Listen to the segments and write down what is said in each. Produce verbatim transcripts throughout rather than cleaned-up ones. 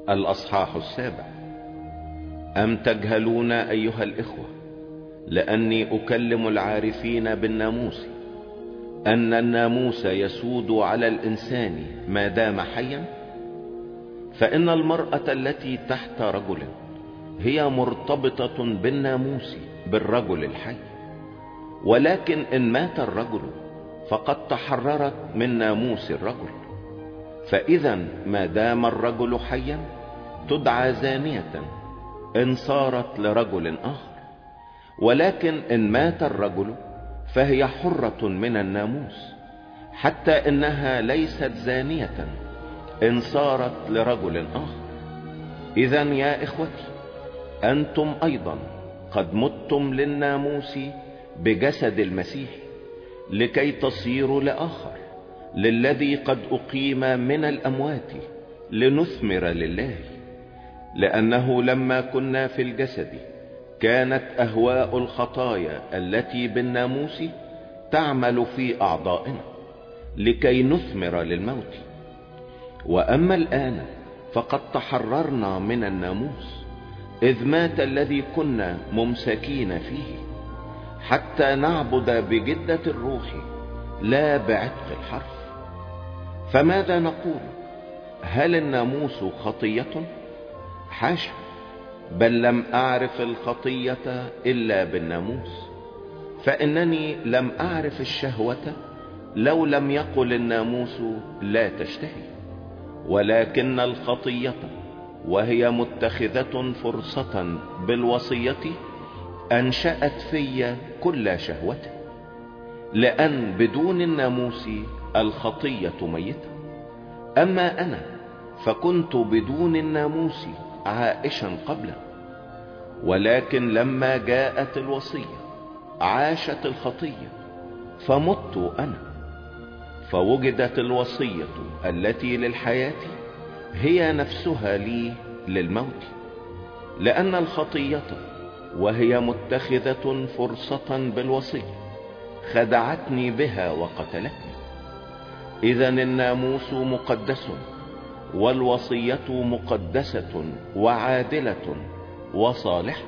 الأصحاح السابع. أم تجهلون أيها الإخوة لأني أكلم العارفين بالناموس أن الناموس يسود على الإنسان ما دام حيا؟ فإن المرأة التي تحت رجل هي مرتبطة بالناموس بالرجل الحي، ولكن إن مات الرجل فقد تحررت من ناموس الرجل. فإذا ما دام الرجل حيا تدعى زانية إن صارت لرجل آخر، ولكن إن مات الرجل فهي حرة من الناموس، حتى إنها ليست زانية إن صارت لرجل آخر. إذا يا إخوتي أنتم أيضا قد متم للناموس بجسد المسيح لكي تصيروا لآخر، للذي قد أقيم من الأموات لنثمر لله. لأنه لما كنا في الجسد كانت أهواء الخطايا التي بالناموس تعمل في أعضائنا لكي نثمر للموت. وأما الآن فقد تحررنا من الناموس، إذ مات الذي كنا ممسكين فيه، حتى نعبد بجدة الروح لا بعتق الحرف. فماذا نقول؟ هل الناموس خطية؟ حاشا، بل لم أعرف الخطية إلا بالناموس، فإنني لم أعرف الشهوة لو لم يقل الناموس لا تشتهي. ولكن الخطية وهي متخذة فرصة بالوصية أنشأت في كل شهوة، لأن بدون الناموس الخطية ميتة. أما أنا فكنت بدون الناموس عائشا قبله، ولكن لما جاءت الوصية عاشت الخطية فمت أنا. فوجدت الوصية التي للحياة هي نفسها لي للموت، لأن الخطية وهي متخذة فرصة بالوصية خدعتني بها وقتلتني. إذا الناموس مقدس والوصية مقدسة وعادلة وصالحة،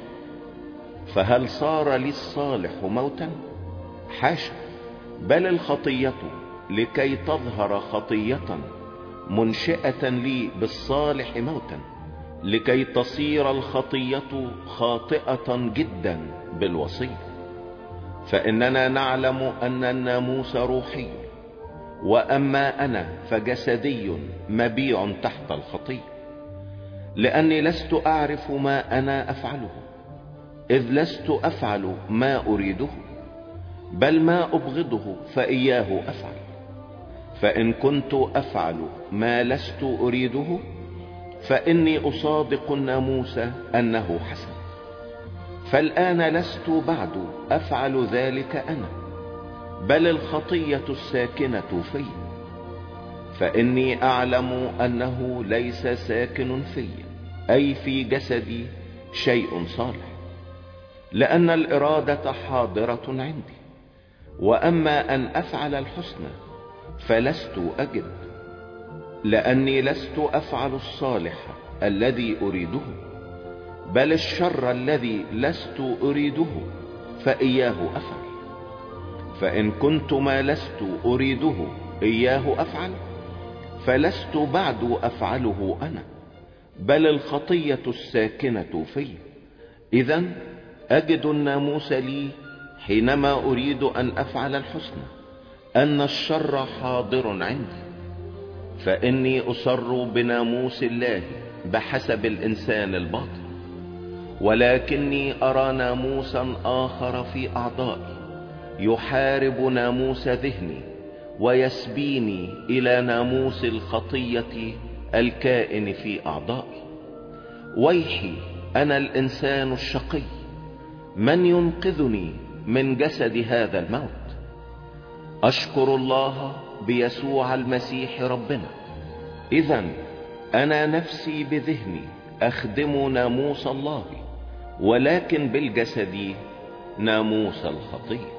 فهل صار لي الصالح موتا؟ حاشا، بل الخطية لكي تظهر خطية منشئة لي بالصالح موتا، لكي تصير الخطية خاطئة جدا بالوصية. فإننا نعلم أن الناموس روحي، وأما أنا فجسدي مبيع تحت الخطية، لأني لست أعرف ما أنا أفعله، إذ لست أفعل ما أريده، بل ما أبغضه فإياه أفعل. فإن كنت أفعل ما لست أريده فإني أصادق الناموس أنه حسن. فالآن لست بعد أفعل ذلك أنا، بل الخطية الساكنة في. فإني أعلم أنه ليس ساكن في أي في جسدي شيء صالح، لأن الإرادة حاضرة عندي، وأما أن أفعل الحسنى فلست أجد، لأني لست أفعل الصالح الذي أريده، بل الشر الذي لست أريده فإياه أفعل. فإن كنت ما لست أريده إياه أفعل فلست بعد أفعله أنا، بل الخطية الساكنة في. إذن أجد الناموس لي حينما أريد أن أفعل الحسنى أن الشر حاضر عندي. فإني أصر بناموس الله بحسب الإنسان الباطن، ولكني أرى ناموسا آخر في أعضائي يحارب ناموس ذهني ويسبيني إلى ناموس الخطية الكائن في أعضائي. ويحي أنا الإنسان الشقي، من ينقذني من جسد هذا الموت؟ أشكر الله بيسوع المسيح ربنا. إذن أنا نفسي بذهني أخدم ناموس الله، ولكن بالجسد ناموس الخطية.